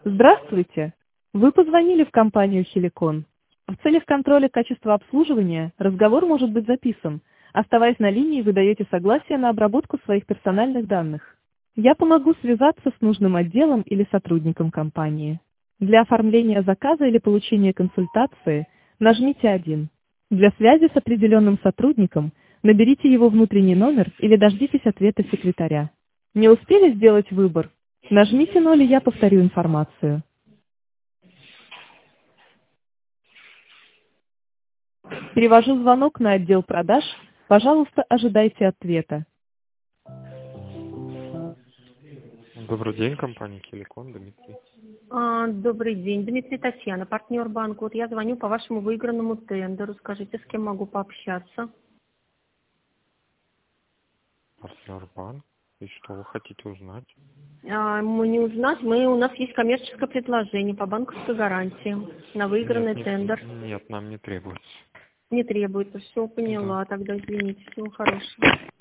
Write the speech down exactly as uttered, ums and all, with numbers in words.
Здравствуйте! Вы позвонили в компанию «Хеликон». В целях контроля качества обслуживания разговор может быть записан. Оставаясь на линии, вы даете согласие на обработку своих персональных данных. Я помогу связаться с нужным отделом или сотрудником компании. Для оформления заказа или получения консультации нажмите один. Для связи с определенным сотрудником наберите его внутренний номер или дождитесь ответа секретаря. Не успели сделать выбор? Нажмите ноль, и я повторю информацию. Перевожу звонок на отдел продаж. Пожалуйста, ожидайте ответа. Добрый день, компания Хеликон, Дмитрий. А, Добрый день, Дмитрий, Татьяна, партнер банка. Вот я звоню по вашему выигранному тендеру. Скажите, с кем могу пообщаться? Партнер банк. И что вы хотите узнать? А, мы не узнать, мы, у нас есть коммерческое предложение по банковской гарантии на выигранный Нет, не- тендер. нет, нам не требуется. Не требуется, все, Да. поняла. Тогда извините, всего хорошего.